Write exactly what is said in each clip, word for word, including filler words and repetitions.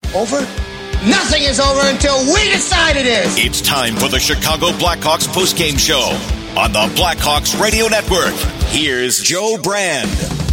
Over? Nothing is over until we decide it is. It's time for the Chicago Blackhawks postgame show on the Blackhawks Radio Network. Here's Joe Brand.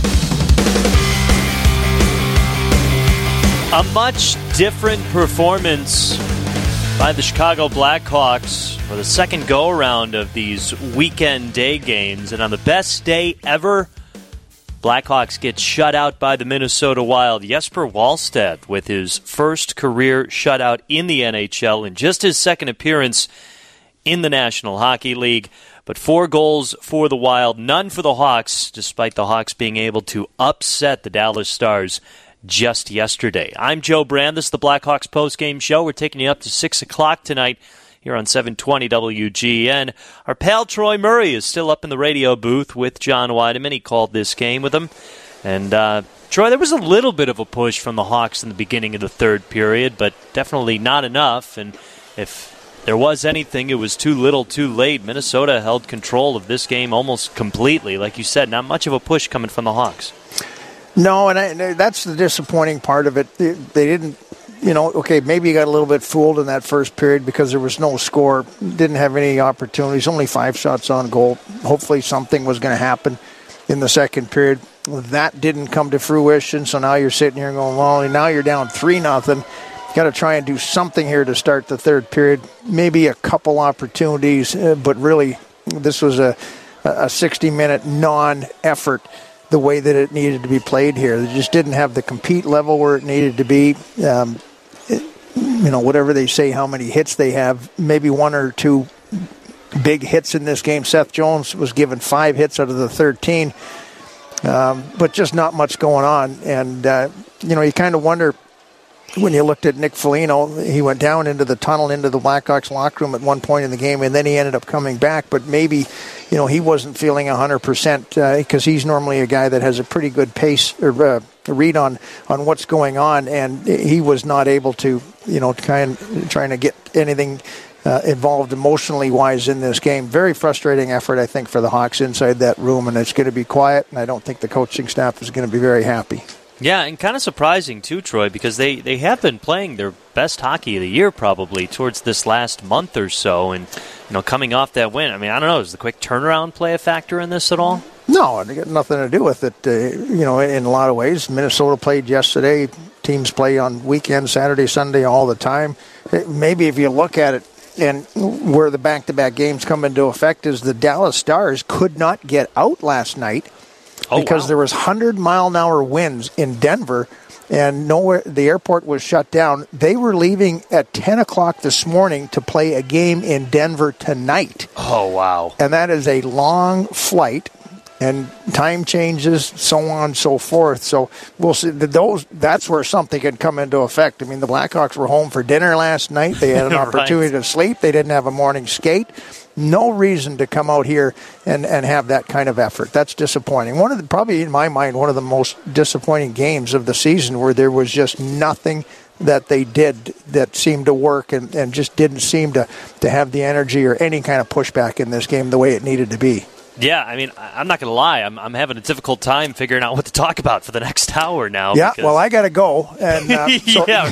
A much different performance by the Chicago Blackhawks for the second go-around of these weekend day games. And on the best day ever, Blackhawks get shut out by the Minnesota Wild. Jesper Wallstedt with his first career shutout in the N H L in just his second appearance in the National Hockey League. But four goals for the Wild, none for the Hawks, despite the Hawks being able to upset the Dallas Stars just yesterday. I'm Joe Brand. This is the Blackhawks postgame show. We're taking you up to six o'clock tonight here on seven twenty W G N. Our pal Troy Murray is still up in the radio booth with John Weideman. He called this game with him. And, uh, Troy, there was a little bit of a push from the Hawks in the beginning of the third period, but definitely not enough. And if there was anything, it was too little too late. Minnesota held control of this game almost completely. Like you said, not much of a push coming from the Hawks. No, and I, that's the disappointing part of it. They, they didn't, you know, okay, maybe you got a little bit fooled in that first period because there was no score, didn't have any opportunities, only five shots on goal. Hopefully something was going to happen in the second period. That didn't come to fruition, so now you're sitting here going, well, now you're down three nothing. Got to try and do something here to start the third period. Maybe a couple opportunities, uh, but really this was a a sixty-minute non-effort the way that it needed to be played here. They just didn't have the compete level where it needed to be. Um, it, you know, whatever they say, how many hits they have, maybe one or two big hits in this game. Seth Jones was given five hits out of the thirteen, um, but just not much going on. And, uh, you know, you kind of wonder, when you looked at Nick Foligno, he went down into the tunnel, into the Blackhawks locker room at one point in the game, and then he ended up coming back. But maybe, you know, he wasn't feeling one hundred percent because uh, he's normally a guy that has a pretty good pace or uh, read on, on what's going on, and he was not able to, you know, kind of trying to get anything uh, involved emotionally-wise in this game. Very frustrating effort, I think, for the Hawks inside that room, and it's going to be quiet, and I don't think the coaching staff is going to be very happy. Yeah, and kind of surprising, too, Troy, because they, they have been playing their best hockey of the year probably towards this last month or so. And, you know, coming off that win, I mean, I don't know, does the quick turnaround play a factor in this at all? No, it got nothing to do with it. Uh, you know, in a lot of ways, Minnesota played yesterday. Teams play on weekends, Saturday, Sunday, all the time. Maybe if you look at it, and where the back-to-back games come into effect is the Dallas Stars could not get out last night. Oh, because wow. There was one hundred mile an hour winds in Denver, and nowhere the airport was shut down. They were leaving at ten o'clock this morning to play a game in Denver tonight. Oh, wow. And that is a long flight, and time changes, so on and so forth. So we'll see. Those, that's where something can come into effect. I mean, the Blackhawks were home for dinner last night. They had an opportunity right. to sleep. They didn't have a morning skate. No reason to come out here and, and have that kind of effort. That's disappointing. One of the, probably in my mind, one of the most disappointing games of the season where there was just nothing that they did that seemed to work and, and just didn't seem to, to have the energy or any kind of pushback in this game the way it needed to be. Yeah, I mean, I'm not going to lie. I'm, I'm having a difficult time figuring out what to talk about for the next hour now. Yeah, because... well, I got to go. And uh, so... yeah.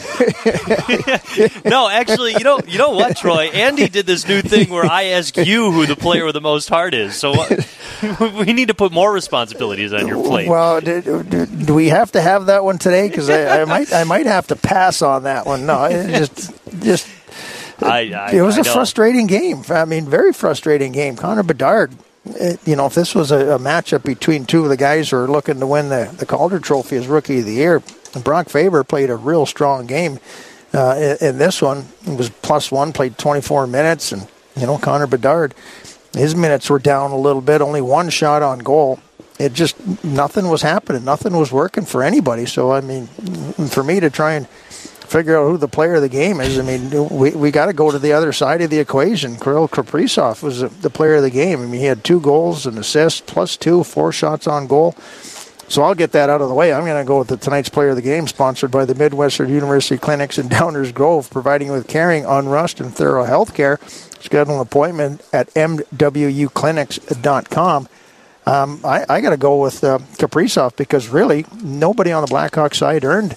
No, actually, you know, you know what, Troy? Andy did this new thing where I ask you who the player with the most heart is. So uh, we need to put more responsibilities on your plate. Well, do, do, do we have to have that one today? Because I, I might, I might have to pass on that one. No, it just, just. I, I, it was I a know. frustrating game. I mean, very frustrating game. Connor Bedard. It, you know, if this was a, a matchup between two of the guys who are looking to win the, the Calder Trophy as Rookie of the Year, Brock Faber played a real strong game uh, in, in this one. He was plus one, played twenty-four minutes, and, you know, Connor Bedard, his minutes were down a little bit, only one shot on goal. It just, nothing was happening. Nothing was working for anybody. So, I mean, for me to try and figure out who the player of the game is. I mean, we we got to go to the other side of the equation. Kirill Kaprizov was the player of the game. I mean, he had two goals, an assist, plus two, four shots on goal. So I'll get that out of the way. I'm going to go with the tonight's player of the game, sponsored by the Midwestern University Clinics in Downers Grove, providing with caring, unrushed, and thorough health care. Schedule an appointment at m w u clinics dot com. Um, I, I got to go with uh, Kaprizov because really nobody on the Blackhawks side earned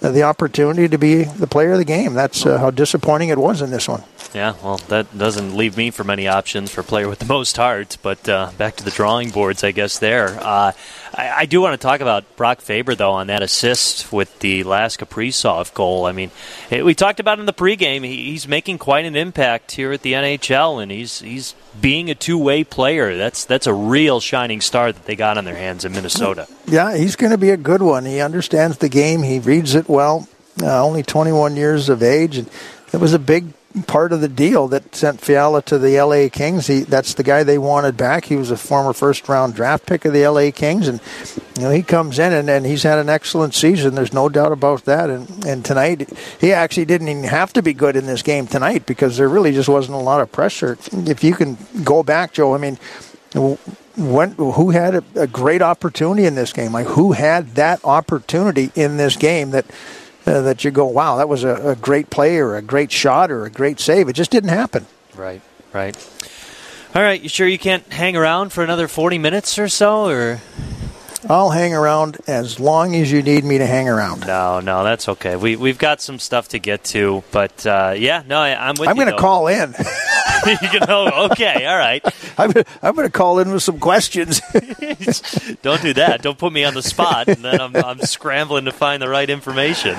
the opportunity to be the player of the game. That's uh, how disappointing it was in this one. Yeah, well, that doesn't leave me for many options for player with the most heart, but uh, back to the drawing boards, I guess, there. Uh, I, I do want to talk about Brock Faber, though, on that assist with the last Kaprizov goal. I mean, it, we talked about in the pregame, he, he's making quite an impact here at the N H L, and he's he's being a two-way player. That's, that's a real shining star that they got on their hands in Minnesota. Yeah, he's going to be a good one. He understands the game. He reads it well. Uh, only twenty-one years of age, and it was a big part of the deal that sent Fiala to the L A Kings. He, that's the guy they wanted back. He was a former first-round draft pick of the L A Kings, and you know he comes in and, and he's had an excellent season. There's no doubt about that. And, and tonight, he actually didn't even have to be good in this game tonight because there really just wasn't a lot of pressure. If you can go back, Joe, I mean, when, who had a, a great opportunity in this game? Like, who had that opportunity in this game that Uh, that you go, wow, that was a, a great play or a great shot or a great save. It just didn't happen. Right, right. All right, you sure you can't hang around for another forty minutes or so? Or I'll hang around as long as you need me to hang around. No, no, that's okay. We, we've got some stuff to get to. But, uh, yeah, no, I, I'm with I'm you, going to call in. you know, okay, all right. I'm, I'm going to call in with some questions. Don't do that. Don't put me on the spot, and then I'm, I'm scrambling to find the right information.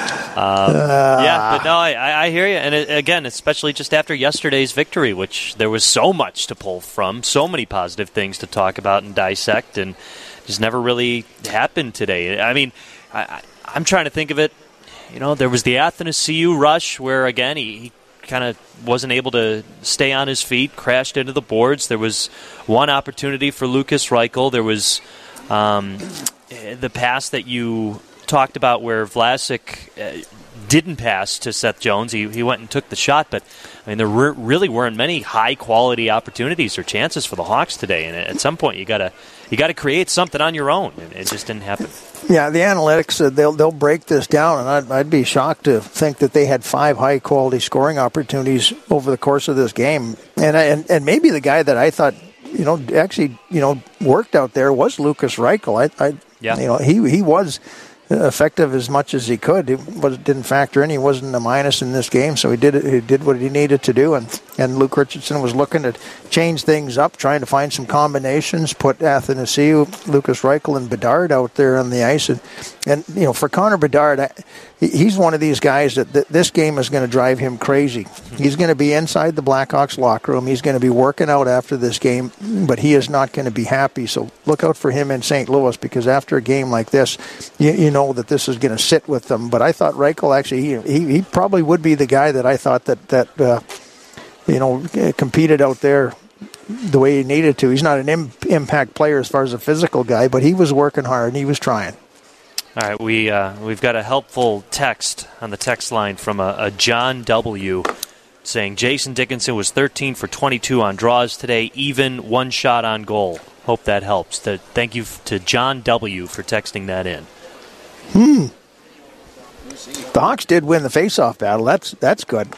Um, uh, yeah, but no, I, I hear you. And it, again, especially just after yesterday's victory, which there was so much to pull from, so many positive things to talk about and dissect, and just never really happened today. I mean, I, I, I'm trying to think of it. You know, there was the Athanasiou rush where, again, he, he kind of wasn't able to stay on his feet, crashed into the boards. There was one opportunity for Lukas Reichel. There was um, the pass that you talked about where Vlasic uh, didn't pass to Seth Jones. He he went and took the shot, but I mean there re- really weren't many high-quality opportunities or chances for the Hawks today. And at some point, you gotta you gotta create something on your own, and it just didn't happen. Yeah, the analytics, uh, they'll they'll break this down, and I'd, I'd be shocked to think that they had five high-quality scoring opportunities over the course of this game. And, I, and and maybe the guy that I thought, you know, actually, you know, worked out there was Lukas Reichel. I, I yeah. you know, he he was effective as much as he could. It was, didn't factor in. He wasn't a minus in this game, so he did he did what he needed to do. And, and Luke Richardson was looking to change things up, trying to find some combinations, put Athanasiou, Lukas Reichel, and Bedard out there on the ice. And, and you know, for Connor Bedard, I, he's one of these guys that th- this game is going to drive him crazy. He's going to be inside the Blackhawks locker room. He's going to be working out after this game, but he is not going to be happy. So look out for him in Saint Louis, because after a game like this, you, you know that this is going to sit with them. But I thought Reichel actually, he, he, he probably would be the guy that I thought that, that uh, you know, competed out there the way he needed to. He's not an im- impact player as far as a physical guy, but he was working hard and he was trying. All right, we, uh, we've got a helpful text on the text line from a, a John W. saying Jason Dickinson was thirteen for twenty-two on draws today, even one shot on goal. Hope that helps. The, thank you to John W. for texting that in. Hmm. The Hawks did win the face-off battle. That's that's good.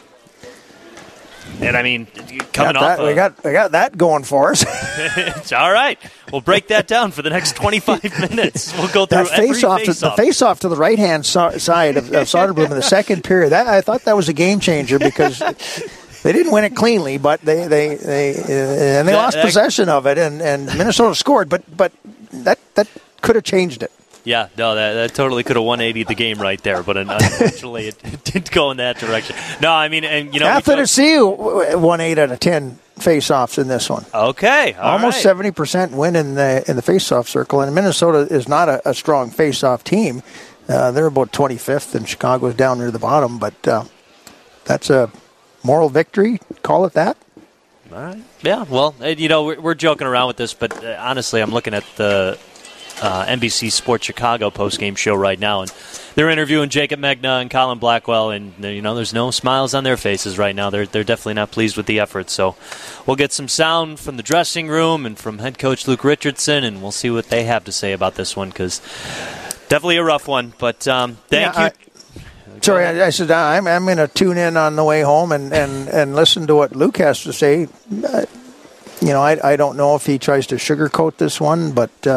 And I mean, coming got off, that, a, we got we got that going for us. It's all right. We'll break that down for the next twenty-five minutes. We'll go through that every face-off, face to, the face-off to the right-hand so- side of, of Soderblom in the second period. That I thought that was a game changer because they didn't win it cleanly, but they they, they uh, and they that, lost that, possession of it, and, and Minnesota scored, but but that that could have changed it. Yeah, no, that, that totally could have one eighty the game right there, but unfortunately it, it didn't go in that direction. No, I mean, and you know, Athanasiou won eight out of ten face-offs in this one. Okay, all almost right. seventy percent win in the in the face-off circle, and Minnesota is not a, a strong face-off team. Uh, they're about twenty-fifth, and Chicago's down near the bottom, but uh, that's a moral victory. Call it that. All right. Yeah. Well, you know, we're, we're joking around with this, but uh, honestly, I'm looking at the Uh, N B C Sports Chicago postgame show right now, and they're interviewing Jacob Megna and Colin Blackwell, and you know there's no smiles on their faces right now. They're they're definitely not pleased with the effort. So we'll get some sound from the dressing room and from head coach Luke Richardson, and we'll see what they have to say about this one, because definitely a rough one. But um, thank yeah, you. I, sorry, I, I said I'm I'm going to tune in on the way home and, and, and listen to what Luke has to say. Uh, you know, I I don't know if he tries to sugarcoat this one, but. Um,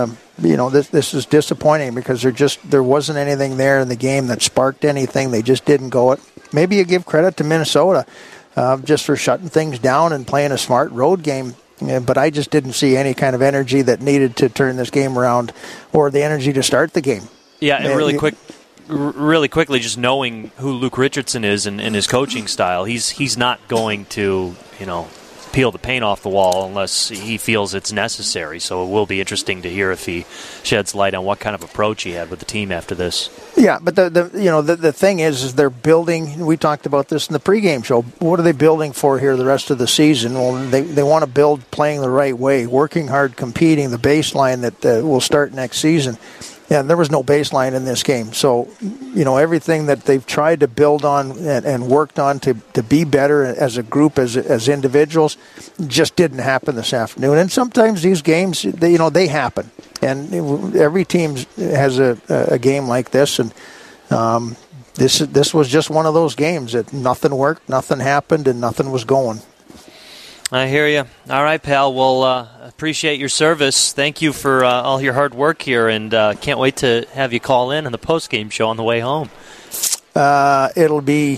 you know, this this is disappointing because there just there wasn't anything there in the game that sparked anything. They just didn't go it. Maybe you give credit to Minnesota uh, just for shutting things down and playing a smart road game. Yeah, but I just didn't see any kind of energy that needed to turn this game around or the energy to start the game. Yeah, and really quick, really quickly, just knowing who Luke Richardson is and, and his coaching style, he's he's not going to, you know, peel the paint off the wall unless he feels it's necessary. So it will be interesting to hear if he sheds light on what kind of approach he had with the team after this. Yeah, but the, the you know the, the thing is, is they're building. We talked about this in the pregame show. What are they building for here the rest of the season? Well, they they want to build playing the right way, working hard, competing, the baseline that uh, will start next season. And there was no baseline in this game. So, you know, everything that they've tried to build on and, and worked on to, to be better as a group, as as individuals, just didn't happen this afternoon. And sometimes these games, they, you know, they happen. And every team has a, a game like this. And um, this this was just one of those games that nothing worked, nothing happened, and nothing was going. I hear you. All right, pal. Well, uh, appreciate your service. Thank you for uh, all your hard work here, and uh, can't wait to have you call in on the post-game show on the way home. Uh, it'll be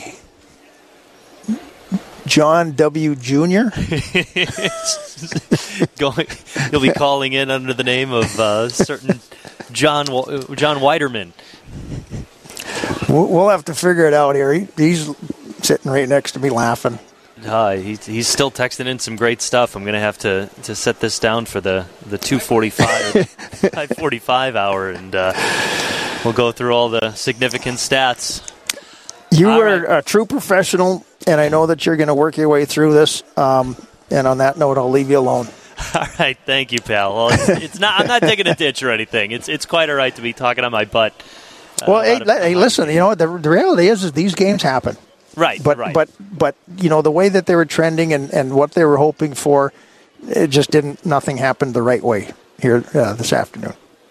John W. Junior Going, you'll be calling in under the name of uh, certain John John Weiderman. We'll have to figure it out here. He, he's sitting right next to me laughing. Uh, he, he's still texting in some great stuff. I'm going to have to to set this down for the, the two forty-five, five forty-five hour, and uh, we'll go through all the significant stats. You all are right. a true professional, and I know that you're going to work your way through this. Um, and on that note, I'll leave you alone. All right, thank you, pal. Well, it's, it's not. I'm not taking a ditch or anything. It's it's quite all right to be talking on my butt. Uh, well, hey, of, hey, listen. You know, the, the reality is, is these games happen. Right, but right. but but you know the way that they were trending and, and what they were hoping for, it just didn't. Nothing happened the right way here uh, this afternoon.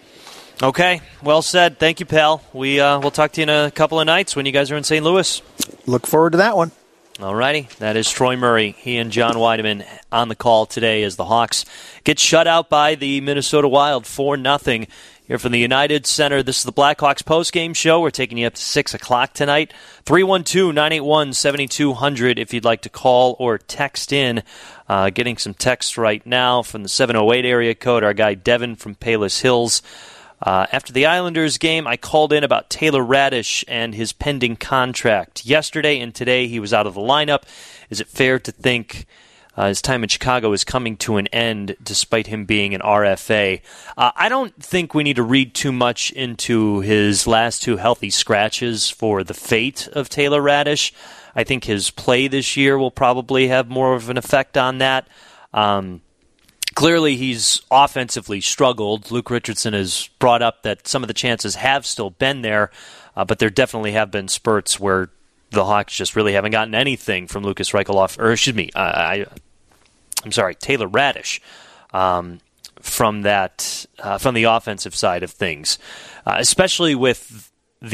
Okay, well said. Thank you, pal. We uh, we'll talk to you in a couple of nights when you guys are in Saint Louis. Look forward to that one. All righty, that is Troy Murray. He and John Weideman on the call today as the Hawks get shut out by the Minnesota Wild four nothing. Here from the United Center, this is the Blackhawks postgame show. We're taking you up to six o'clock tonight. three one two, nine eight one, seven two zero zero if you'd like to call or text in. Uh, getting some text right now from the seven oh eight area code. Our guy Devin from Palos Hills. Uh, after the Islanders game, I called in about Taylor Radish and his pending contract. Yesterday and today he was out of the lineup. Is it fair to think Uh, his time in Chicago is coming to an end despite him being an R F A? Uh, I don't think we need to read too much into his last two healthy scratches for the fate of Taylor Radish. I think his play this year will probably have more of an effect on that. Um, clearly, he's offensively struggled. Luke Richardson has brought up that some of the chances have still been there, uh, but there definitely have been spurts where the Hawks just really haven't gotten anything from Lucas Reichel, or excuse me, I, I'm sorry, Taylor Radish, um, from that, uh, from the offensive side of things, uh, especially with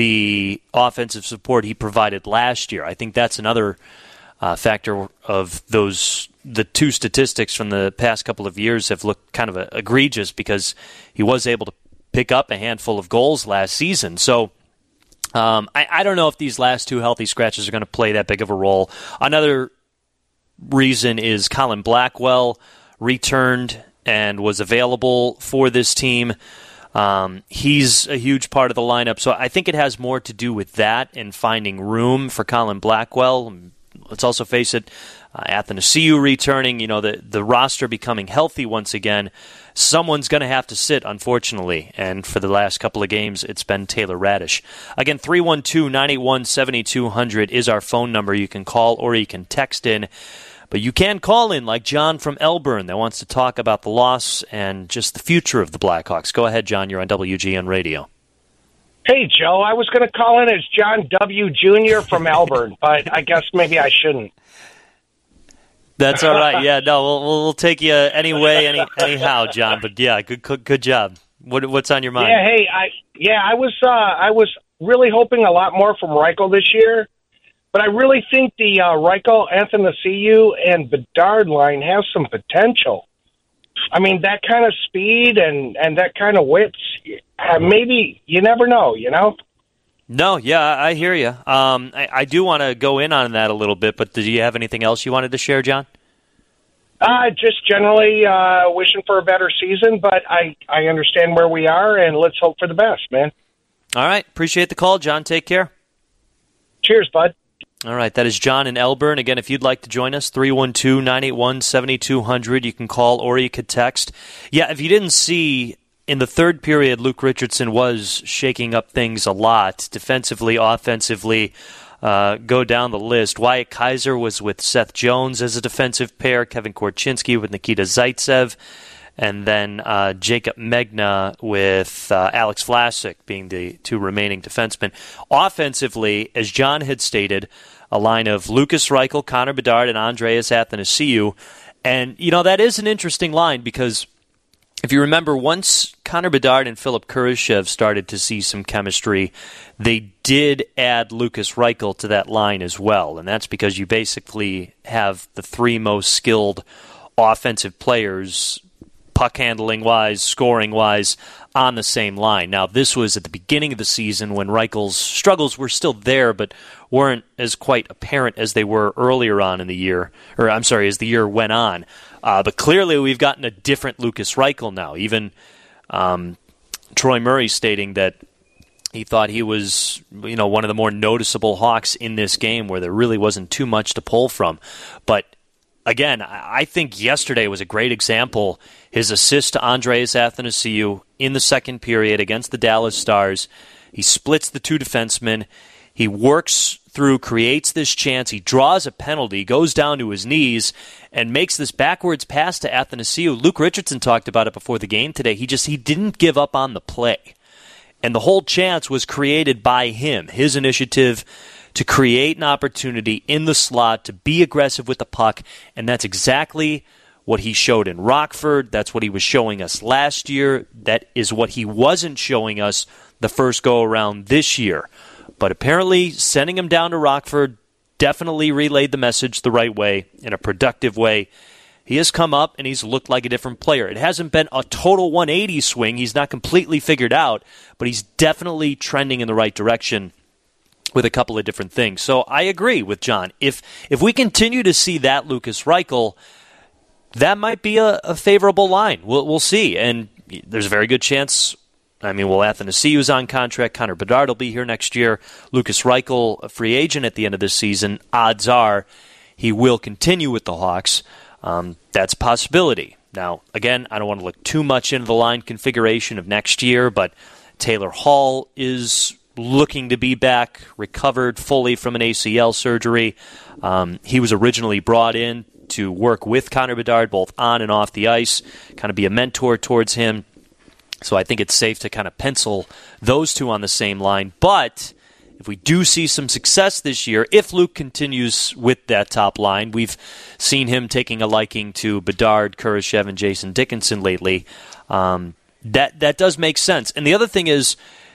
the offensive support he provided last year. I think that's another uh, factor of those. The two statistics from the past couple of years have looked kind of uh, egregious because he was able to pick up a handful of goals last season. So. Um, I, I don't know if these last two healthy scratches are going to play that big of a role. Another reason is Colin Blackwell returned and was available for this team. Um, he's a huge part of the lineup, so I think it has more to do with that and finding room for Colin Blackwell. Let's also face it, uh, Athanasiou returning, you know, the, the roster becoming healthy once again. Someone's going to have to sit, unfortunately, and for the last couple of games, it's been Taylor Radish. Again, three one two, nine eight one, seven two zero zero is our phone number. You can call or you can text in, but you can call in like John from Elburn that wants to talk about the loss and just the future of the Blackhawks. Go ahead, John. You're on W G N Radio. Hey, Joe. I was going to call in as John W. Junior from Elburn, but I guess maybe I shouldn't. That's all right. Yeah, no, we'll we'll take you anyway, any anyhow, John. But yeah, good good, good job. What what's on your mind? Yeah, hey, I yeah, I was uh, I was really hoping a lot more from Reichel this year, but I really think the uh, Reichel, Athanasiou, and Bedard line has some potential. I mean, that kind of speed and, and that kind of width, uh, maybe, you never know, you know? No, yeah, I hear you. Um, I, I do want to go in on that a little bit, but do you have anything else you wanted to share, John? Uh, just generally uh, wishing for a better season, but I, I understand where we are, and let's hope for the best, man. All right. Appreciate the call, John. Take care. Cheers, bud. All right. That is John in Elburn. Again, if you'd like to join us, three one two, nine eight one, seven two zero zero. You can call or you could text. Yeah, if you didn't see, in the third period, Luke Richardson was shaking up things a lot, defensively, offensively. Uh, go down the list. Wyatt Kaiser was with Seth Jones as a defensive pair, Kevin Korchinski with Nikita Zaitsev, and then uh, Jacob Megna with uh, Alex Vlasic being the two remaining defensemen. Offensively, as John had stated, a line of Lucas Reichel, Connor Bedard, and Andreas Athanasiou. And, you know, that is an interesting line because if you remember, once Connor Bedard and Philip Kurashev started to see some chemistry, they did add Lucas Reichel to that line as well. And that's because you basically have the three most skilled offensive players, puck handling-wise, scoring-wise, on the same line. Now, this was at the beginning of the season when Reichel's struggles were still there, but weren't as quite apparent as they were earlier on in the year, or I'm sorry, as the year went on. Uh, but clearly we've gotten a different Lucas Reichel now. Even um, Troy Murray stating that he thought he was, you know, one of the more noticeable Hawks in this game where there really wasn't too much to pull from. But again, I think yesterday was a great example. His assist to Andreas Athanasiou in the second period against the Dallas Stars. He splits the two defensemen. He works through, creates this chance. He draws a penalty, goes down to his knees, and makes this backwards pass to Athanasiou. Luke Richardson talked about it before the game today. He just he didn't give up on the play. And the whole chance was created by him, his initiative to create an opportunity in the slot, to be aggressive with the puck, and that's exactly what he showed in Rockford. That's what he was showing us last year. That is what he wasn't showing us the first go-around this year. But apparently, sending him down to Rockford definitely relayed the message the right way, in a productive way. He has come up, and he's looked like a different player. It hasn't been a total one eighty swing. He's not completely figured out, but he's definitely trending in the right direction with a couple of different things. So I agree with John. If if we continue to see that Lucas Reichel, that might be a, a favorable line. We'll, we'll see. And there's a very good chance. I mean, well, Athanasiou's on contract. Connor Bedard will be here next year. Lucas Reichel, a free agent at the end of this season. Odds are he will continue with the Hawks. Um, that's a possibility. Now, again, I don't want to look too much into the line configuration of next year, but Taylor Hall is looking to be back, recovered fully from an A C L surgery. Um, he was originally brought in to work with Connor Bedard, both on and off the ice, kind of be a mentor towards him. So I think it's safe to kind of pencil those two on the same line. But if we do see some success this year, if Luke continues with that top line, we've seen him taking a liking to Bedard, Kurashev, and Jason Dickinson lately. Um, that that does make sense. And the other thing is,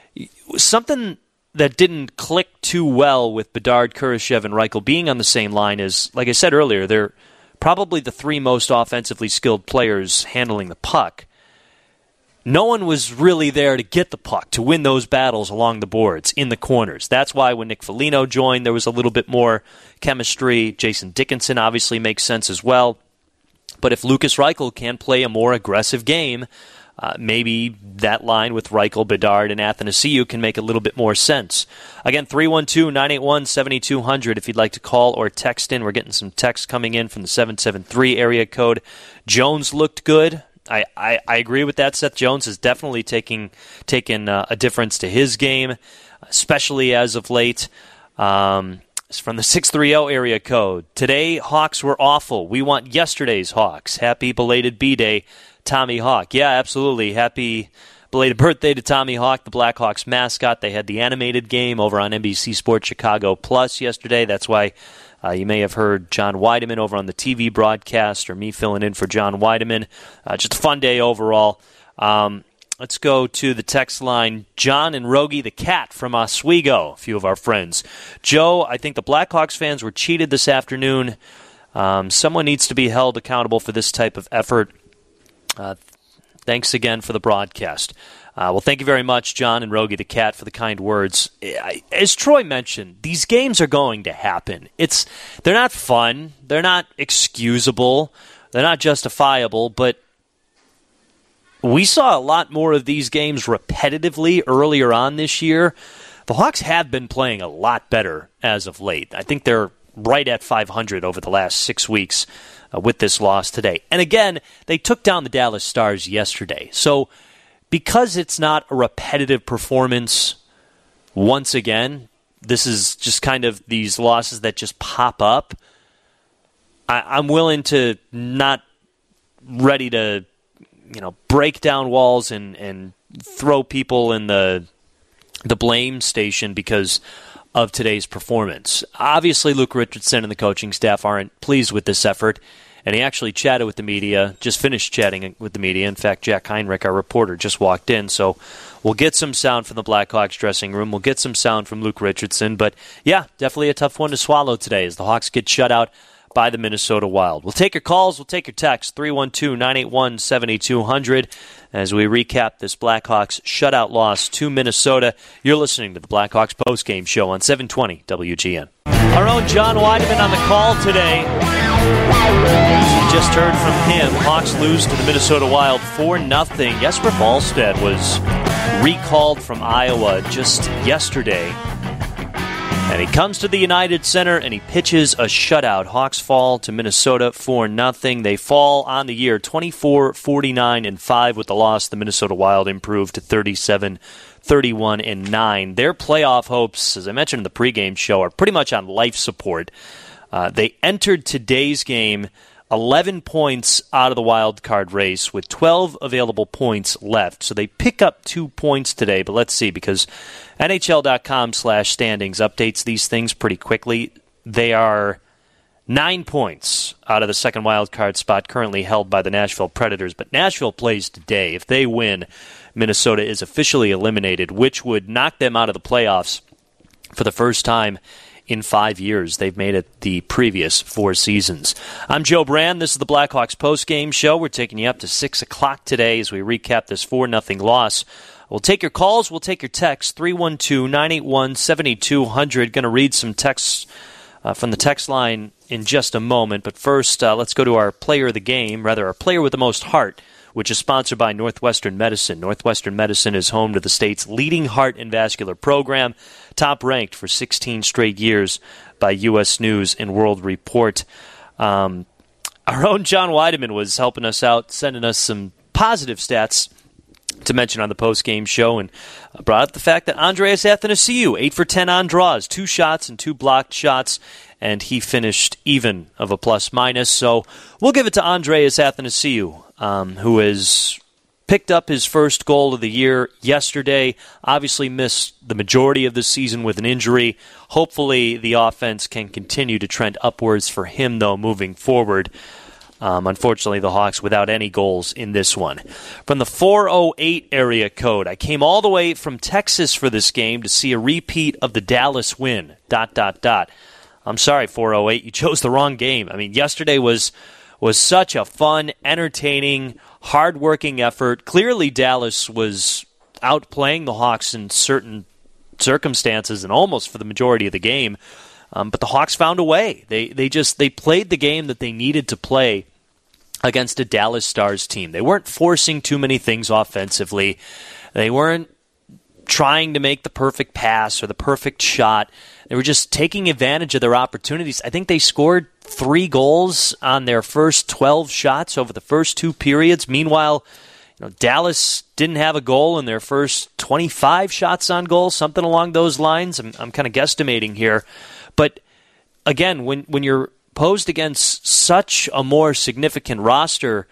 something that didn't click too well with Bedard, Kurashev, and Reichel being on the same line is, like I said earlier, they're probably the three most offensively skilled players handling the puck. No one was really there to get the puck, to win those battles along the boards, in the corners. That's why when Nick Foligno joined, there was a little bit more chemistry. Jason Dickinson obviously makes sense as well. But if Lucas Reichel can play a more aggressive game, uh, maybe that line with Reichel, Bedard, and Athanasiou can make a little bit more sense. Again, three one two, nine eight one, seven two zero zero if you'd like to call or text in. We're getting some text coming in from the seven seven three area code. Jones looked good. I, I, I agree with that. Seth Jones is definitely taking taking uh, a difference to his game, especially as of late. Um, it's from the six three zero area code. Today, Hawks were awful. We want yesterday's Hawks. Happy belated B-Day, Tommy Hawk. Yeah, absolutely. Happy belated birthday to Tommy Hawk, the Blackhawks mascot. They had the animated game over on N B C Sports Chicago Plus yesterday. That's why Uh, you may have heard John Weideman over on the T V broadcast, or me filling in for John Weideman. Uh, just a fun day overall. Um, let's go to the text line. John and Rogie the Cat from Oswego, a few of our friends. Joe, I think the Blackhawks fans were cheated this afternoon. Um, someone needs to be held accountable for this type of effort. Uh, thanks again for the broadcast. Uh, well, thank you very much, John and Rogie the Cat, for the kind words. As Troy mentioned, these games are going to happen. It's they're not fun. They're not excusable. They're not justifiable. But we saw a lot more of these games repetitively earlier on this year. The Hawks have been playing a lot better as of late. I think they're right at five hundred over the last six weeks uh, with this loss today. And again, they took down the Dallas Stars yesterday. So because it's not a repetitive performance, once again, this is just kind of these losses that just pop up. I, I'm willing to not ready to, you know, break down walls and, and throw people in the the blame station because of today's performance. Obviously, Luke Richardson and the coaching staff aren't pleased with this effort. And he actually chatted with the media, just finished chatting with the media. In fact, Jack Heinrich, our reporter, just walked in. So we'll get some sound from the Blackhawks dressing room. We'll get some sound from Luke Richardson. But, yeah, definitely a tough one to swallow today as the Hawks get shut out by the Minnesota Wild. We'll take your calls. We'll take your texts, three one two, nine eight one, seven two zero zero, as we recap this Blackhawks shutout loss to Minnesota. You're listening to the Blackhawks postgame show on seven twenty W G N. Our own John Wiedeman on the call today. You just heard from him. Hawks lose to the Minnesota Wild four nothing. Jesper Wallstedt was recalled from Iowa just yesterday. And he comes to the United Center and he pitches a shutout. Hawks fall to Minnesota four nothing. They fall on the year twenty-four, forty-nine, and five with the loss. The Minnesota Wild improved to thirty-seven, thirty-one, and nine. Their playoff hopes, as I mentioned in the pregame show, are pretty much on life support. Uh, they entered today's game eleven points out of the wild card race with twelve available points left. So they pick up two points today, but let's see, because N H L dot com slash standings updates these things pretty quickly. They are nine points out of the second wild card spot currently held by the Nashville Predators, but Nashville plays today. If they win, Minnesota is officially eliminated, which would knock them out of the playoffs for the first time in five years. They've made it the previous four seasons. I'm Joe Brand. This is the Blackhawks postgame show. We're taking you up to six o'clock today as we recap this four nothing loss. We'll take your calls. We'll take your texts. three one two, nine eight one, seven two zero zero. Going to read some texts uh, from the text line in just a moment. But first, uh, let's go to our player of the game, rather our player with the most heart, which is sponsored by Northwestern Medicine. Northwestern Medicine is home to the state's leading heart and vascular program, top-ranked for sixteen straight years by U S News and World Report. Um, our own John Wiedeman was helping us out, sending us some positive stats to mention on the post-game show, and brought up the fact that Andreas Athanasiou, eight for ten on draws, two shots and two blocked shots, and he finished even of a plus-minus. So we'll give it to Andreas Athanasiou, um, who has picked up his first goal of the year yesterday. Obviously missed the majority of the season with an injury. Hopefully the offense can continue to trend upwards for him, though, moving forward. Um, unfortunately, the Hawks without any goals in this one. From the four oh eight area code, I came all the way from Texas for this game to see a repeat of the Dallas win. Dot, dot, dot. I'm sorry, four oh eight, you chose the wrong game. I mean, yesterday was was such a fun, entertaining, hard-working effort. Clearly, Dallas was outplaying the Hawks in certain circumstances and almost for the majority of the game. Um, but the Hawks found a way. They they just they played the game that they needed to play against a Dallas Stars team. They weren't forcing too many things offensively. They weren't trying to make the perfect pass or the perfect shot. They were just taking advantage of their opportunities. I think they scored three goals on their first twelve shots over the first two periods. Meanwhile, you know, Dallas didn't have a goal in their first twenty-five shots on goal, something along those lines. I'm, I'm kind of guesstimating here. But again, when, when you're posed against such a more significant roster,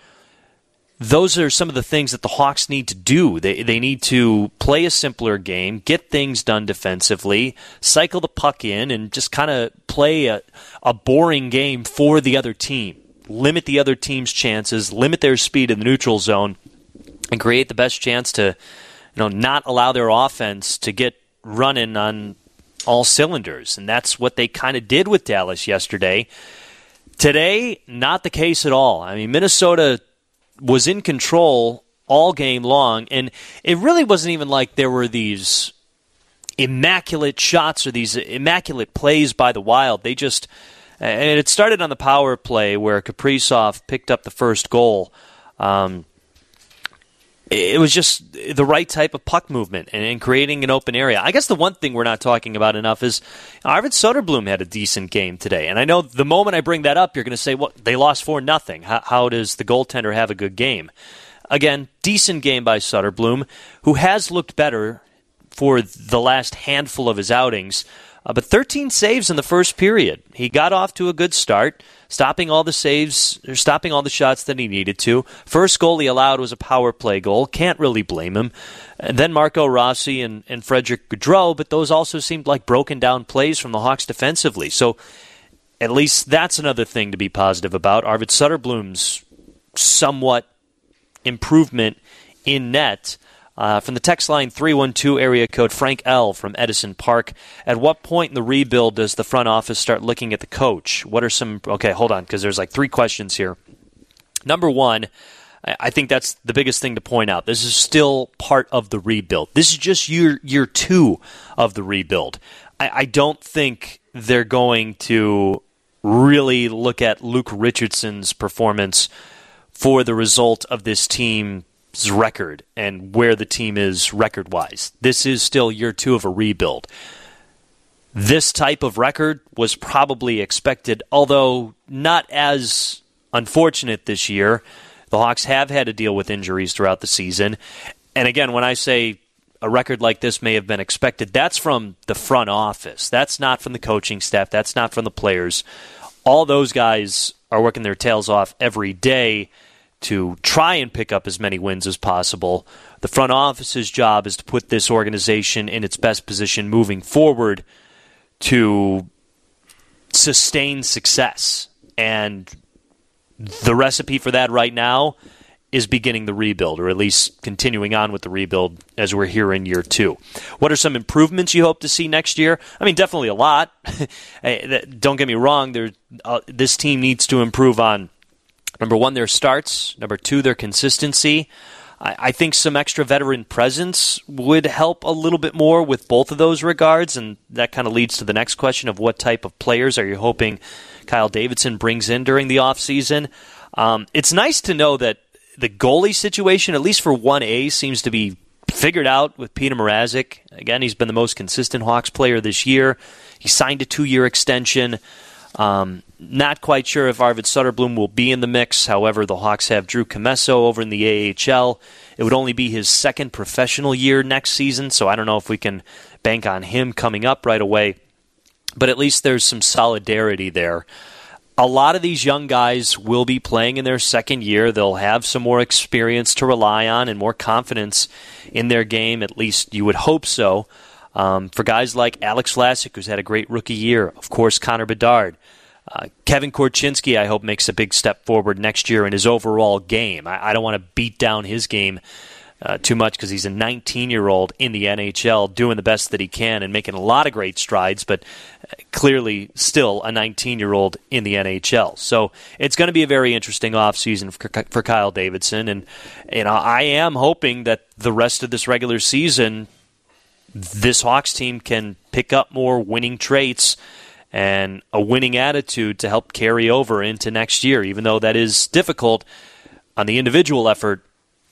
those are some of the things that the Hawks need to do. They they need to play a simpler game, get things done defensively, cycle the puck in, and just kind of play a, a boring game for the other team. Limit the other team's chances, limit their speed in the neutral zone, and create the best chance to, you know, not allow their offense to get running on all cylinders. And that's what they kind of did with Dallas yesterday. Today, not the case at all. I mean, Minnesota was in control all game long, and it really wasn't even like there were these immaculate shots or these immaculate plays by the Wild. They just, and it started on the power play where Kaprizov picked up the first goal. Um, it was just the right type of puck movement and, and creating an open area. I guess the one thing we're not talking about enough is Arvid Soderblom had a decent game today. And I know the moment I bring that up, you're going to say, well, they lost four nothing. How, how does the goaltender have a good game? Again, decent game by Soderblom, who has looked better for the last handful of his outings. Uh, but thirteen saves in the first period. He got off to a good start, stopping all the saves, or stopping all the shots that he needed to. First goal he allowed was a power play goal. Can't really blame him. And then Marco Rossi and, and Frederick Gaudreau, but those also seemed like broken down plays from the Hawks defensively. So at least that's another thing to be positive about. Arvid Soderblom's somewhat improvement in net. Uh, from the text line three one two area code, Frank L. from Edison Park. At what point in the rebuild does the front office start looking at the coach? What are some... Okay, hold on, because there's like three questions here. Number one, I think that's the biggest thing to point out. This is still part of the rebuild. This is just year year two of the rebuild. I, I don't think they're going to really look at Luke Richardson's performance for the result of this team record and where the team is record-wise. This is still year two of a rebuild. This type of record was probably expected, although not as unfortunate this year. The Hawks have had to deal with injuries throughout the season. And again, when I say a record like this may have been expected, that's from the front office. That's not from the coaching staff. That's not from the players. All those guys are working their tails off every day to try and pick up as many wins as possible. The front office's job is to put this organization in its best position moving forward to sustain success. And the recipe for that right now is beginning the rebuild, or at least continuing on with the rebuild as we're here in year two. What are some improvements you hope to see next year? I mean, definitely a lot. Don't get me wrong. There, uh, this team needs to improve on, number one, their starts. Number two, their consistency. I, I think some extra veteran presence would help a little bit more with both of those regards, and that kind of leads to the next question of what type of players are you hoping Kyle Davidson brings in during the offseason. Um, it's nice to know that the goalie situation, at least for one A, seems to be figured out with Peter Mrazek. Again, he's been the most consistent Hawks player this year. He signed a two-year extension. Um, not quite sure if Arvid Soderblom will be in the mix. However, the Hawks have Drew Comesso over in the A H L. It would only be his second professional year next season, so I don't know if we can bank on him coming up right away. But at least there's some solidarity there. A lot of these young guys will be playing in their second year. They'll have some more experience to rely on and more confidence in their game. At least you would hope so. Um, for guys like Alex Vlasic, who's had a great rookie year. Of course, Connor Bedard. Uh, Kevin Korchinski, I hope, makes a big step forward next year in his overall game. I, I don't want to beat down his game uh, too much because he's a nineteen-year-old in the N H L doing the best that he can and making a lot of great strides, but clearly still a nineteen-year-old in the N H L. So it's going to be a very interesting offseason for, for Kyle Davidson. And you know, I am hoping that the rest of this regular season, this Hawks team can pick up more winning traits and a winning attitude to help carry over into next year, even though that is difficult on the individual effort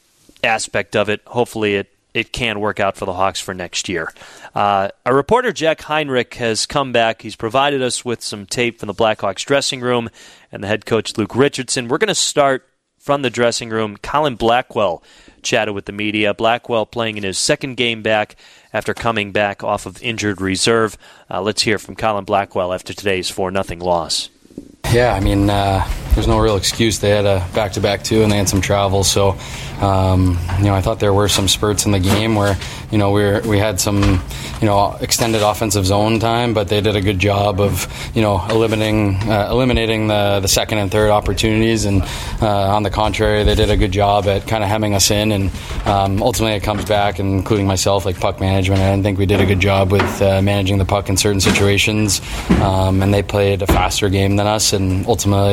aspect of it. Hopefully it, it can work out for the Hawks for next year. Uh, our reporter, Jack Heinrich, has come back. He's provided us with some tape from the Blackhawks dressing room and the head coach, Luke Richardson. We're going to start from the dressing room. Colin Blackwell chatted with the media. Blackwell playing in his second game back after coming back off of injured reserve. Uh, let's hear from Colin Blackwell after today's four nothing loss. Yeah, I mean, uh, there's no real excuse. They had a back-to-back too, and they had some travel. So, um, you know, I thought there were some spurts in the game where, you know, we were, we had some, you know, extended offensive zone time, but they did a good job of, you know, eliminating uh, eliminating the, the second and third opportunities. And uh, on the contrary, they did a good job at kind of hemming us in. And um, ultimately, it comes back, and including myself, like puck management. I didn't think we did a good job with uh, managing the puck in certain situations, um, and they played a faster game than us. And ultimately, that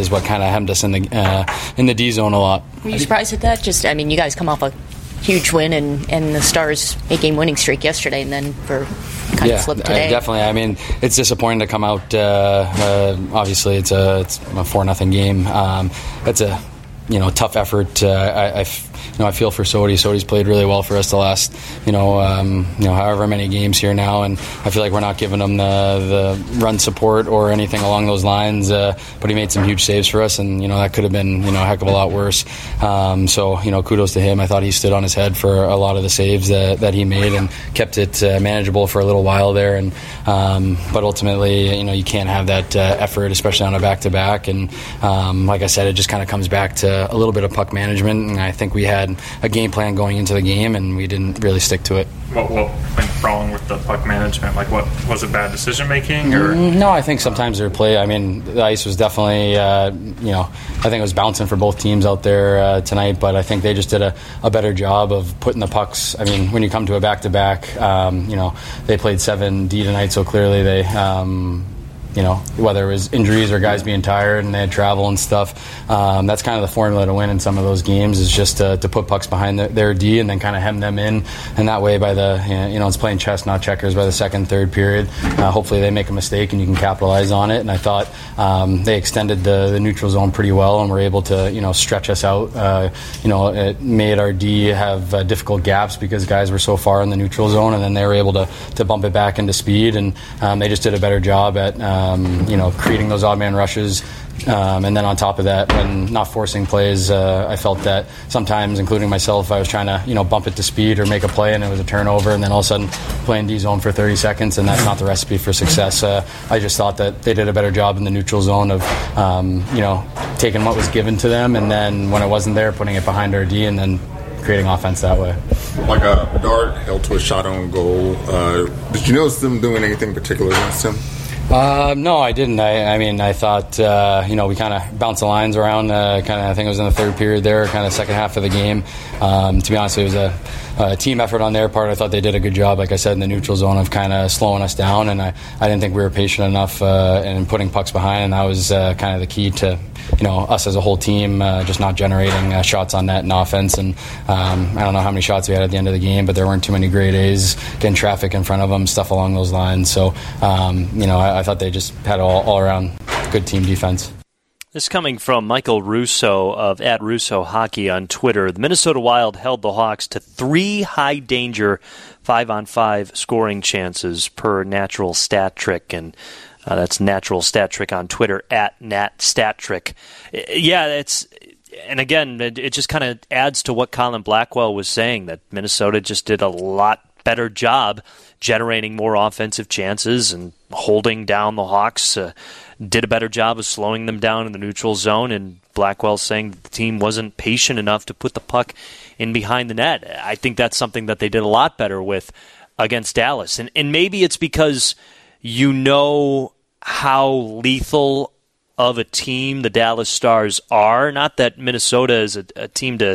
is what kind of hemmed us in the uh, in the D zone a lot. Were you surprised at that? Just, I mean, you guys come off a huge win, and, and the Stars eight-game winning streak yesterday, and then for kind yeah, of flip today. I, definitely. I mean, it's disappointing to come out. Uh, uh, obviously, it's a it's a four nothing game. Um, it's a you know tough effort. Uh, I, I you know I feel for Sody. Sody's played really well for us the last you know um, you know however many games here now, and I feel like we're not giving him the the run support or anything along those lines. Uh, but he made some huge saves for us, and you know that could have been you know a heck of a lot worse. Um, so you know kudos to him. I thought he stood on his head for a lot of the saves that, that he made and kept it uh, manageable for a little while there. And um, but ultimately, you know you can't have that uh, effort, especially on a back to back. And um, like I said, it just kind of comes back to a little bit of puck management. And I think we had a game plan going into the game, and we didn't really stick to it. What, what went wrong with the puck management? Like, what was it? Bad decision making, or no? I think sometimes their play. I mean, the ice was definitely, uh, you know, I think it was bouncing for both teams out there uh, tonight. But I think they just did a, a better job of putting the pucks. I mean, when you come to a back to back, you know, they played seven D tonight, so clearly they. Um, You know, whether it was injuries or guys being tired and they had travel and stuff, um, that's kind of the formula to win in some of those games is just to, to put pucks behind the, their D and then kind of hem them in. And that way, by the you know, it's playing chess, not checkers. By the second, third period, uh, hopefully they make a mistake and you can capitalize on it. And I thought um, they extended the, the neutral zone pretty well and were able to you know stretch us out. Uh, you know, it made our D have uh, difficult gaps because guys were so far in the neutral zone, and then they were able to to bump it back into speed. And um, they just did a better job at. Um, Um, you know, creating those odd man rushes, um, and then on top of that, when not forcing plays, uh, I felt that sometimes, including myself, I was trying to you know bump it to speed or make a play, and it was a turnover, and then all of a sudden playing D zone for thirty seconds, and that's not the recipe for success. Uh, I just thought that they did a better job in the neutral zone of um, you know taking what was given to them, and then when it wasn't there, putting it behind our D, and then creating offense that way. Like a dart held to a shot on goal. Uh, did you notice them doing anything particular against him? Uh, no, I didn't. I, I mean, I thought, uh, you know, we kind of bounced the lines around, uh, kind of, I think it was in the third period there, kind of second half of the game. Um, to be honest, it was a, a team effort on their part. I thought they did a good job, like I said, in the neutral zone of kind of slowing us down, and I, I didn't think we were patient enough uh, in putting pucks behind, and that was uh, kind of the key to, you know, us as a whole team uh, just not generating uh, shots on net and offense. And um, I don't know how many shots we had at the end of the game, but there weren't too many grade A's, getting traffic in front of them, stuff along those lines. So, um, you know, I, I thought they just had all, all around good team defense. This coming from Michael Russo of at Russo Hockey on Twitter. The Minnesota Wild held the Hawks to three high-danger five-on-five scoring chances per Natural Stat Trick, and uh, that's Natural Stat Trick on Twitter, at Nat Stat Trick. Yeah, it's and again, it, it just kind of adds to what Colin Blackwell was saying, that Minnesota just did a lot better job generating more offensive chances and holding down the Hawks. Uh, did a better job of slowing them down in the neutral zone, and Blackwell saying that the team wasn't patient enough to put the puck in behind the net. I think that's something that they did a lot better with against Dallas. And, and maybe it's because you know how lethal of a team the Dallas Stars are. Not that Minnesota is a, a team to,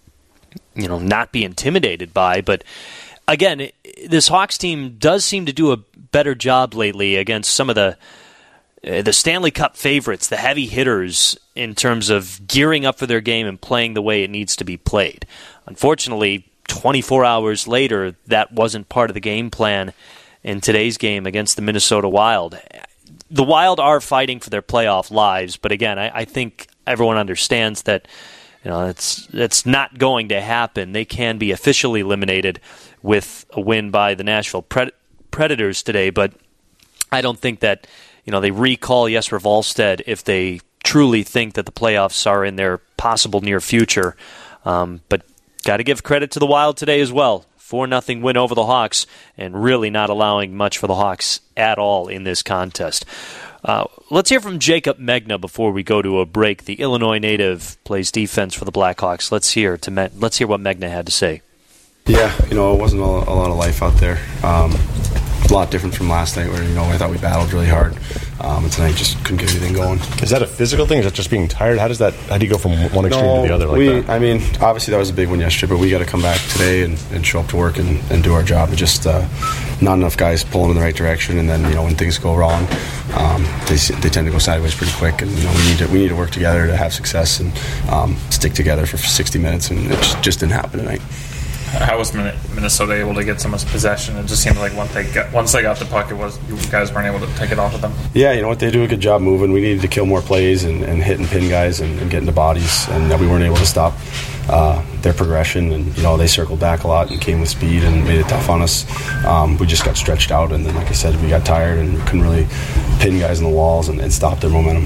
you know, not be intimidated by, but again, this Hawks team does seem to do a better job lately against some of the uh, the Stanley Cup favorites, the heavy hitters, in terms of gearing up for their game and playing the way it needs to be played. Unfortunately, twenty-four hours later, that wasn't part of the game plan in today's game against the Minnesota Wild. The Wild are fighting for their playoff lives, but again, I, I think everyone understands that you know it's it's not going to happen. They can be officially eliminated with a win by the Nashville Pred- Predators today, but I don't think that you know they recall Jesper Wallstedt if they truly think that the playoffs are in their possible near future. Um, but got to give credit to the Wild today as well. four nothing win over the Hawks, and really not allowing much for the Hawks at all in this contest. Uh, let's hear from Jacob Megna before we go to a break. The Illinois native plays defense for the Blackhawks. Let's hear to Me- let's hear what Megna had to say. Yeah, you know, it wasn't a, a lot of life out there. Um, a lot different from last night where, you know, I thought we battled really hard. Um, and tonight just couldn't get anything going. Is that a physical thing? Is that just being tired? How does that? How do you go from one extreme no, to the other like we, that? I mean, obviously that was a big one yesterday, but we got to come back today and, and show up to work and, and do our job. It's just uh, not enough guys pulling in the right direction, and then, you know, when things go wrong, um, they they tend to go sideways pretty quick, and you know we need to we need to work together to have success and um, stick together for sixty minutes, and it just, just didn't happen tonight. How was Minnesota able to get so much possession? It just seemed like once they got, once they got the puck, it was you guys weren't able to take it off of them. Yeah, you know what, they do a good job moving. We needed to kill more plays and, and hit and pin guys and, and get into bodies, and we weren't able to stop uh, their progression. And you know they circled back a lot and came with speed and made it tough on us. Um, we just got stretched out, and then like I said, we got tired and we couldn't really pin guys in the walls and, and stop their momentum.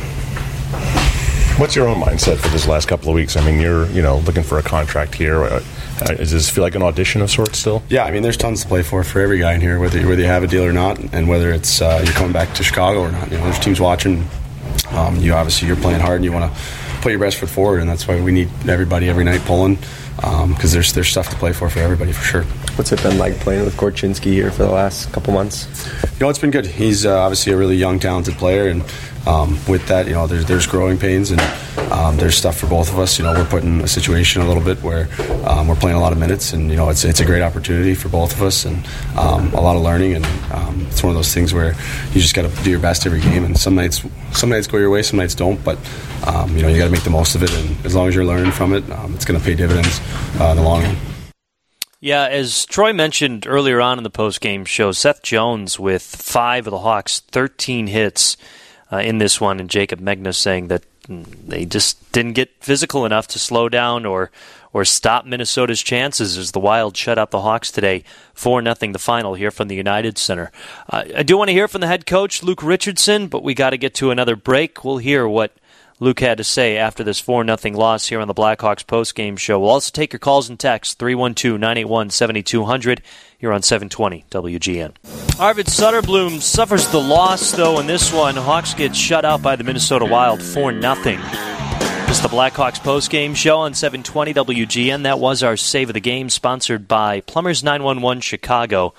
What's your own mindset for this last couple of weeks? I mean, you're you know looking for a contract here. Uh, does this feel like an audition of sorts still? Yeah, I mean, there's tons to play for for every guy in here, whether whether you have a deal or not, and whether it's uh, you're coming back to Chicago or not. You know, there's teams watching. Um, you obviously you're playing hard and you want to put your best foot forward, and that's why we need everybody every night pulling because um, there's there's stuff to play for for everybody for sure. What's it been like playing with Korchinski here for the last couple months? You know, it's been good. He's uh, obviously a really young, talented player, and um, with that, you know, there's there's growing pains and um, there's stuff for both of us. You know, we're put in a situation a little bit where um, we're playing a lot of minutes, and you know, it's it's a great opportunity for both of us, and um, a lot of learning, and um, it's one of those things where you just got to do your best every game. And some nights, some nights go your way, some nights don't, but um, you know, you got to make the most of it, and as long as you're learning from it, um, it's going to pay dividends uh, in the long run. Yeah, as Troy mentioned earlier on in the post-game show, Seth Jones with five of the Hawks' thirteen hits uh, in this one, and Jacob Megna saying that they just didn't get physical enough to slow down or or stop Minnesota's chances as the Wild shut out the Hawks today, four nothing the final here from the United Center. Uh, I do want to hear from the head coach, Luke Richardson, but we got to get to another break. We'll hear what Luke had to say after this four nothing loss here on the Blackhawks postgame show. We'll also take your calls and texts, three one two, nine eight one, seven two zero zero here on seven twenty W G N. Arvid Soderblom suffers the loss, though, in this one. Hawks get shut out by the Minnesota Wild four nothing. This is the Blackhawks postgame show on seven twenty W G N. That was our Save of the Game, sponsored by Plumbers nine one one Chicago.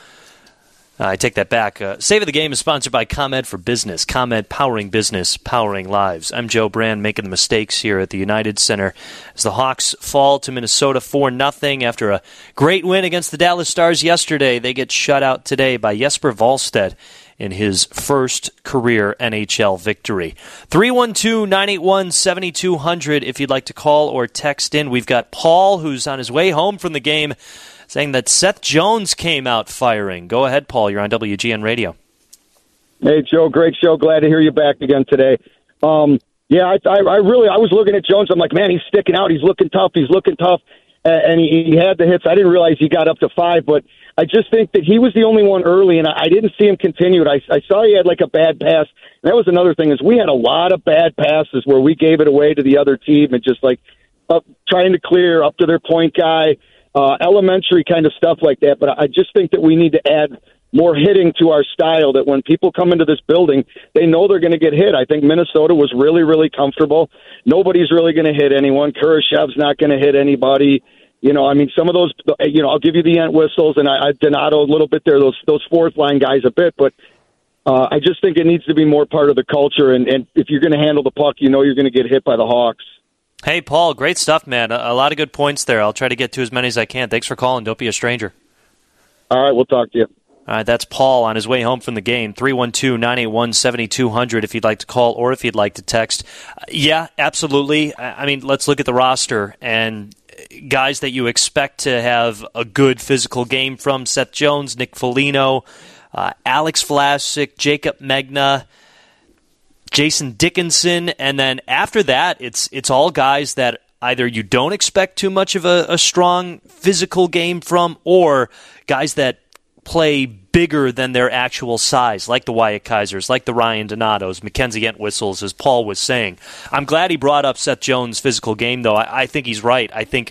Uh, I take that back. Uh, Save of the Game is sponsored by ComEd for Business. ComEd, powering business, powering lives. I'm Joe Brand, making the mistakes here at the United Center as the Hawks fall to Minnesota four nothing after a great win against the Dallas Stars yesterday. They get shut out today by Jesper Wallstedt in his first career N H L victory. three one two, nine eight one, seven two zero zero if you'd like to call or text in. We've got Paul, who's on his way home from the game, saying that Seth Jones came out firing. Go ahead, Paul. You're on W G N Radio. Hey, Joe. Great show. Glad to hear you back again today. Um, yeah, I, I, I really, I was looking at Jones. I'm like, man, he's sticking out. He's looking tough. He's looking tough. Uh, and he, he had the hits. I didn't realize he got up to five, but I just think that he was the only one early, and I, I didn't see him continue it. I, I saw he had like a bad pass. And that was another thing is we had a lot of bad passes where we gave it away to the other team and just like up, trying to clear up to their point guy. Uh, elementary kind of stuff like that, but I just think that we need to add more hitting to our style, that when people come into this building, they know they're going to get hit. I think Minnesota was really, really comfortable. Nobody's really going to hit anyone. Kurashev's not going to hit anybody. You know, I mean, some of those, you know, I'll give you the Ent whistles, and I, I Donato a little bit there, those those fourth-line guys a bit, but uh, I just think it needs to be more part of the culture, and, and if you're going to handle the puck, you know you're going to get hit by the Hawks. Hey, Paul, great stuff, man. A, a lot of good points there. I'll try to get to as many as I can. Thanks for calling. Don't be a stranger. All right, we'll talk to you. All right, that's Paul on his way home from the game. three one two, nine eight one, seven two zero zero if you'd like to call or if you'd like to text. Uh, yeah, absolutely. I, I mean, let's look at the roster and guys that you expect to have a good physical game from. Seth Jones, Nick Foligno, uh, Alex Vlasic, Jacob Megna, Jason Dickinson, and then after that, it's it's all guys that either you don't expect too much of a, a strong physical game from, or guys that play bigger than their actual size, like the Wyatt Kaisers, like the Ryan Donatos, Mackenzie Ent-Whistles, as Paul was saying. I'm glad he brought up Seth Jones' physical game, though. I, I think he's right. I think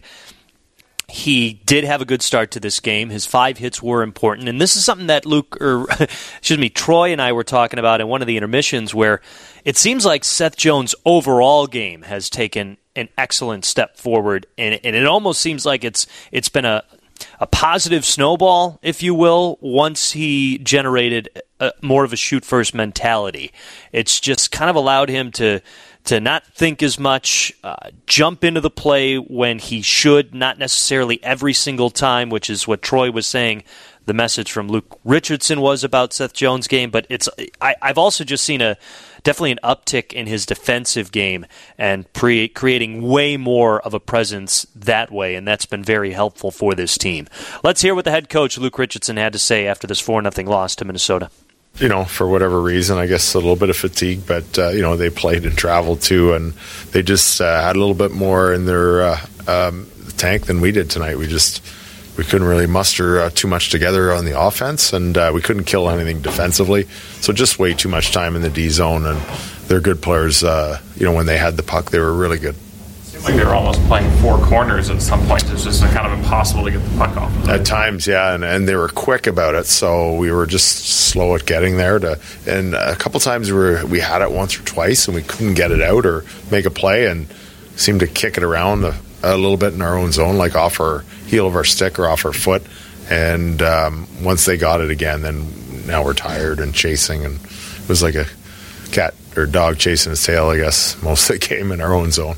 he did have a good start to this game. His five hits were important, and this is something that Luke, or excuse me, Troy and I were talking about in one of the intermissions, where it seems like Seth Jones' overall game has taken an excellent step forward, and, and it almost seems like it's it's been a a positive snowball, if you will, once he generated a, more of a shoot-first mentality. It's just kind of allowed him to to not think as much, uh, jump into the play when he should, not necessarily every single time, which is what Troy was saying the message from Luke Richardson was about Seth Jones' game, but it's I, I've also just seen a definitely an uptick in his defensive game and pre- creating way more of a presence that way, and that's been very helpful for this team. Let's hear what the head coach, Luke Richardson, had to say after this four nothing loss to Minnesota. You know, for whatever reason, I guess a little bit of fatigue, but, uh, you know, they played and traveled too, and they just uh, had a little bit more in their uh, um, tank than we did tonight. We just, we couldn't really muster uh, too much together on the offense, and uh, we couldn't kill anything defensively. So just way too much time in the D zone, and they're good players. Uh, you know, when they had the puck, they were really good. Like they were almost playing four corners at some point. It's just kind of impossible to get the puck off. At times, yeah, and, and they were quick about it, so we were just slow at getting there. To, and a couple times we were, we had it once or twice, and we couldn't get it out or make a play, and seemed to kick it around a, a little bit in our own zone, like off our heel of our stick or off our foot. And um, once they got it again, then now we're tired and chasing, and it was like a cat or dog chasing his tail, I guess, most of the game in our own zone.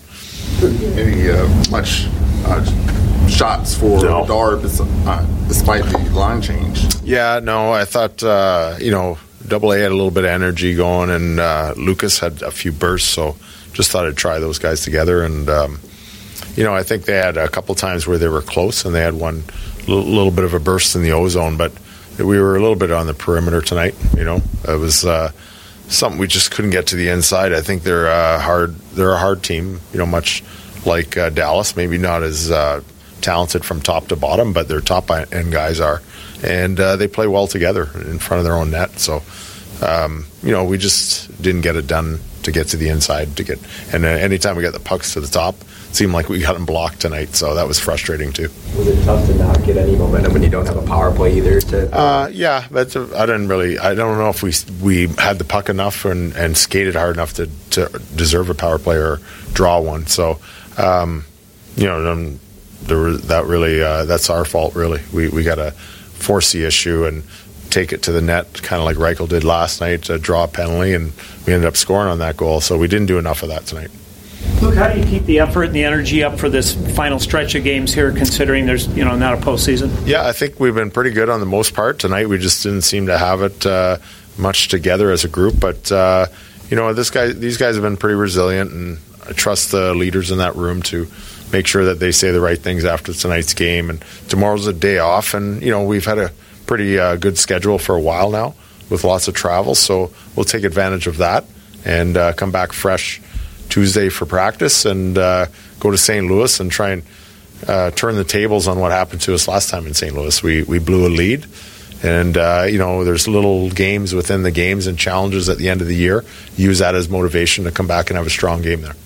Any uh, much uh, shots for no. Darb uh, despite the line change? Yeah, no, I thought, uh, you know, Double A had a little bit of energy going, and uh, Lucas had a few bursts, so just thought I'd try those guys together. And, um, you know, I think they had a couple times where they were close, and they had one little, little bit of a burst in the O-zone, but we were a little bit on the perimeter tonight, you know. It was uh, something we just couldn't get to the inside. I think they're a hard, they're a hard team, you know, much like uh, Dallas, maybe not as uh, talented from top to bottom, but their top end guys are, and uh, they play well together in front of their own net. So, um, you know, we just didn't get it done to get to the inside to get. And uh, anytime we got the pucks to the top, it seemed like we got them blocked tonight. So that was frustrating too. Was it tough to not get any momentum when you don't have a power play either? To uh, yeah, that's a, I didn't really. I don't know if we we had the puck enough and, and skated hard enough to, to deserve a power play or draw one. So. Um, you know, um, there, that really uh, that's our fault. Really, we we got to force the issue and take it to the net, kind of like Reichel did last night, to draw a penalty, and we ended up scoring on that goal. So we didn't do enough of that tonight. Luke, how do you keep the effort and the energy up for this final stretch of games here, considering there's you know not a postseason? Yeah, I think we've been pretty good on the most part tonight. We just didn't seem to have it uh, much together as a group, but uh, you know, this guy, these guys have been pretty resilient, and I trust the leaders in that room to make sure that they say the right things after tonight's game. And tomorrow's a day off, and you know we've had a pretty uh, good schedule for a while now with lots of travel, so we'll take advantage of that and uh, come back fresh Tuesday for practice and uh, go to Saint Louis and try and uh, turn the tables on what happened to us last time in Saint Louis. We we blew a lead. And, uh, you know, there's little games within the games and challenges at the end of the year. Use that as motivation to come back and have a strong game there.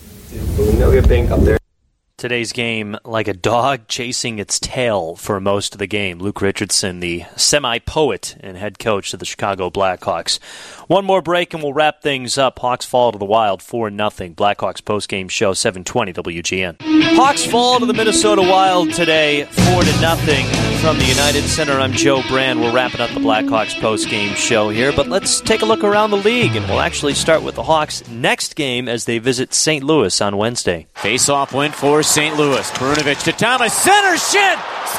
Up there. Today's game, like a dog chasing its tail for most of the game. Luke Richardson, the semi-poet and head coach of the Chicago Blackhawks. One more break and we'll wrap things up. Hawks fall to the Wild four nothing. Blackhawks postgame show seven twenty W G N. Hawks fall to the Minnesota Wild today four to nothing from the United Center. I'm Joe Brand. We're wrapping up the Blackhawks postgame show here, but let's take a look around the league, and we'll actually start with the Hawks' next game as they visit Saint Louis on Wednesday. Face-off win for Saint Louis. Perunovic to Thomas. Center shin!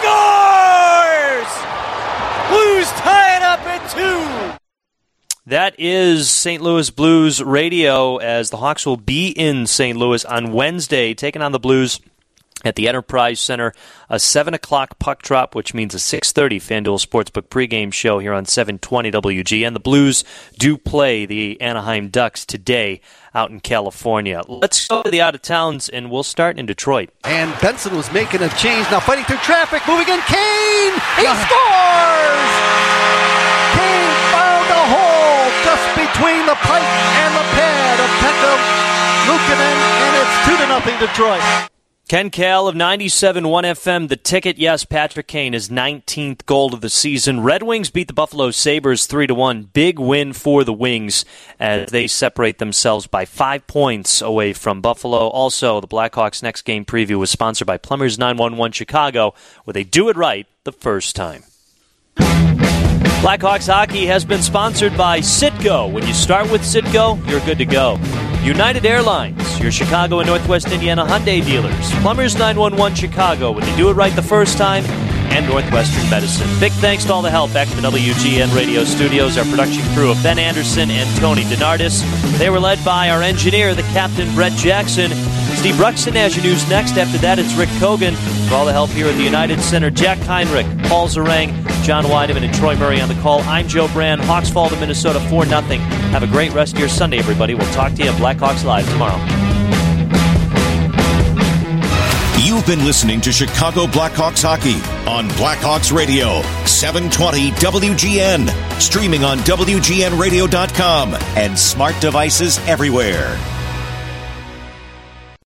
Scores! Blues tie it up at two! That is Saint Louis Blues radio, as the Hawks will be in Saint Louis on Wednesday, taking on the Blues at the Enterprise Center. A seven o'clock puck drop, which means a six thirty FanDuel Sportsbook pregame show here on seven twenty W G N. The Blues do play the Anaheim Ducks today out in California. Let's go to the out-of-towns, and we'll start in Detroit. And Benson was making a change, now fighting through traffic, moving in, Kane! He scores! Kane found a hole just between the pipe and the pad of Pekka Luukkonen, and it's two to nothing Detroit. Ken Kale of ninety-seven point one F M, The Ticket. Yes, Patrick Kane, his nineteenth goal of the season. Red Wings beat the Buffalo Sabres three to one. Big win for the Wings as they separate themselves by five points away from Buffalo. Also, the Blackhawks' next game preview was sponsored by Plumbers nine one one Chicago, where they do it right the first time. Blackhawks hockey has been sponsored by Citgo. When you start with Citgo, you're good to go. United Airlines, your Chicago and Northwest Indiana Hyundai dealers. Plumbers nine one one Chicago, when they do it right the first time. and Northwestern Medicine. Big thanks to all the help back at the W G N Radio Studios, our production crew of Ben Anderson and Tony DeNardis. They were led by our engineer, the captain, Brett Jackson. Steve Ruxton has your news next. After that, it's Rick Kogan. For all the help here at the United Center, Jack Heinrich, Paul Zarang, John Weideman, and Troy Murray on the call. I'm Joe Brand. Hawks fall to Minnesota four nothing. Have a great rest of your Sunday, everybody. We'll talk to you at Blackhawks Live tomorrow. You've been listening to Chicago Blackhawks hockey on Blackhawks Radio, seven twenty W G N. Streaming on W G N radio dot com and smart devices everywhere.